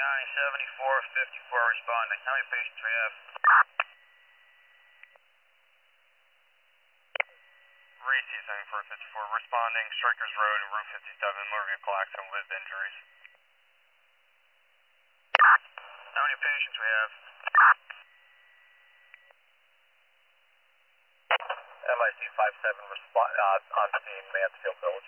County 7454 responding. How many patients we have? Reese 7454 responding, Strikers Road and Route 57, motor vehicle accident with injuries. How many patients we have? MIC 57 on scene, Mansfield Village.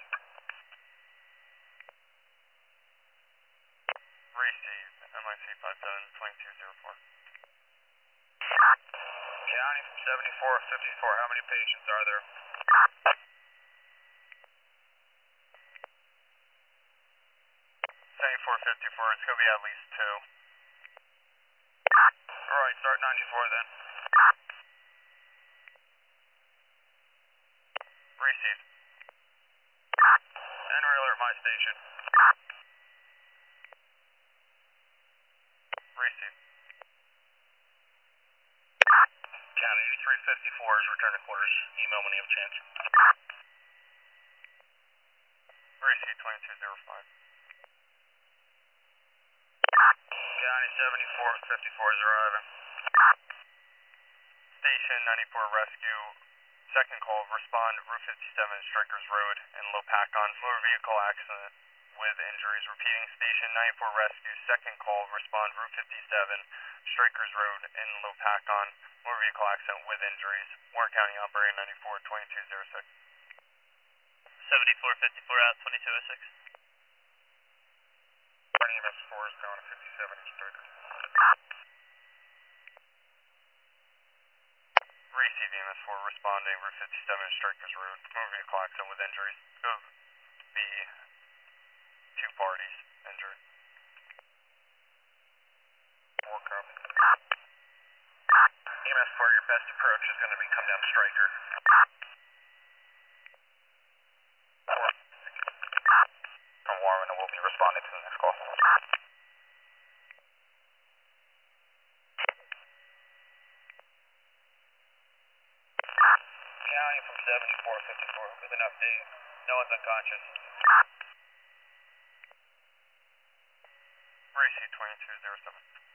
Reese, MIC 57, 2204. County from 7454, how many patients are there? 7454, it's going to be at least 2. Alright, start 94 then. Received. Entry alert my station. Received. County 8354 is return to quarters. Email when you have a chance. Received 2205. County 7454 is arriving. Station 94 rescue. Second call, respond Route 57, Strikers Road in Lopakon, motor vehicle accident with injuries. Repeating, Station 94 rescue. Second call, respond Route 57, Strikers Road in Lopakon, motor vehicle accident with injuries. Warren County operating 94 2206. 7454 out 2206. EMS 4 is going to 57 in Strikers. Receive EMS 4 responding Route 57 Strikers Road, motor vehicle accident with injuries. Will be 2 parties injured. 4 copy. EMS 4, your best approach is going to be come down Striker. From Warren, and we'll be responding to the next call. County from 7454 with an update. No one's unconscious. Receive 2207.